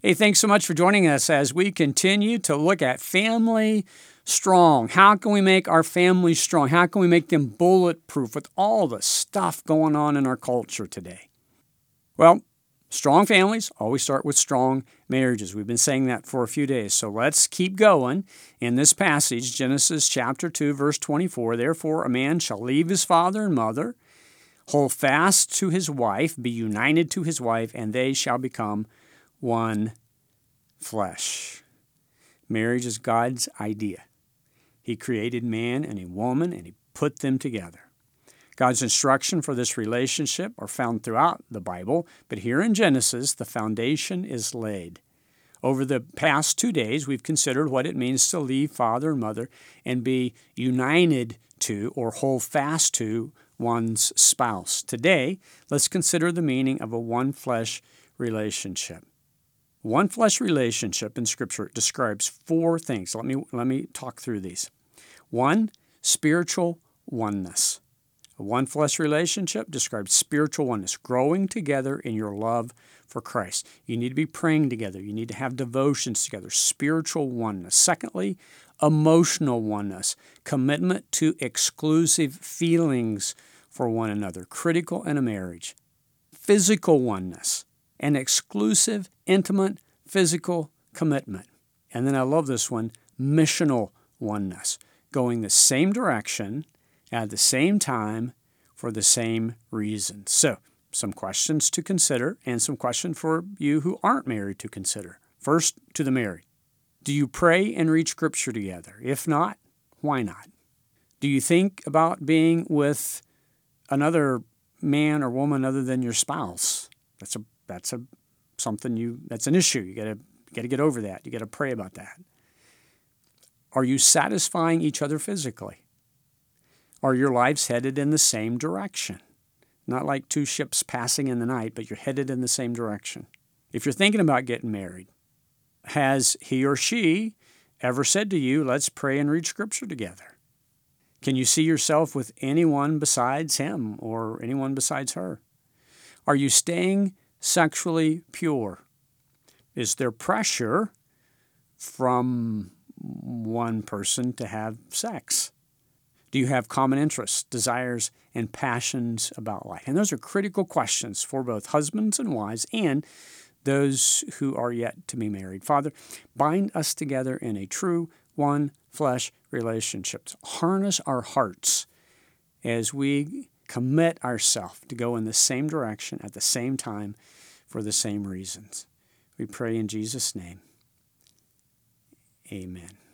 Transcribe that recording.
Hey, thanks so much for joining us as we continue to look at family strong. How can we make our families strong? How can we make them bulletproof with all the stuff going on in our culture today? Well, strong families always start with strong marriages. We've been saying that for a few days. So let's keep going. In this passage, Genesis chapter 2, verse 24, therefore a man shall leave his father and mother, hold fast to his wife, be united to his wife, and they shall become one flesh. Marriage is God's idea. He created man and a woman, and he put them together. God's instruction for this relationship are found throughout the Bible, but here in Genesis, the foundation is laid. Over the past 2 days, we've considered what it means to leave father and mother and be united to or hold fast to one's spouse. Today, let's consider the meaning of a one-flesh relationship. One flesh relationship in Scripture describes 4 things. Let me talk through these. 1, spiritual oneness. A one flesh relationship describes spiritual oneness, growing together in your love for Christ. You need to be praying together. You need to have devotions together, spiritual oneness. Secondly, emotional oneness, commitment to exclusive feelings for one another, critical in a marriage. Physical oneness, an exclusive, intimate, physical commitment. And then I love this one, missional oneness, going the same direction at the same time for the same reason. So, some questions to consider and some questions for you who aren't married to consider. First, to the married. Do you pray and read Scripture together? If not, why not? Do you think about being with another man or woman other than your spouse? That's an issue. You got to get over that. You got to pray about that. Are you satisfying each other physically? Are your lives headed in the same direction? Not like 2 ships passing in the night, but you're headed in the same direction. If you're thinking about getting married, has he or she ever said to you, let's pray and read Scripture together? Can you see yourself with anyone besides him or anyone besides her? Are you staying sexually pure? Is there pressure from one person to have sex? Do you have common interests, desires, and passions about life? And those are critical questions for both husbands and wives and those who are yet to be married. Father, bind us together in a true one flesh relationship. Harness our hearts as we commit ourselves to go in the same direction at the same time for the same reasons. We pray in Jesus' name. Amen.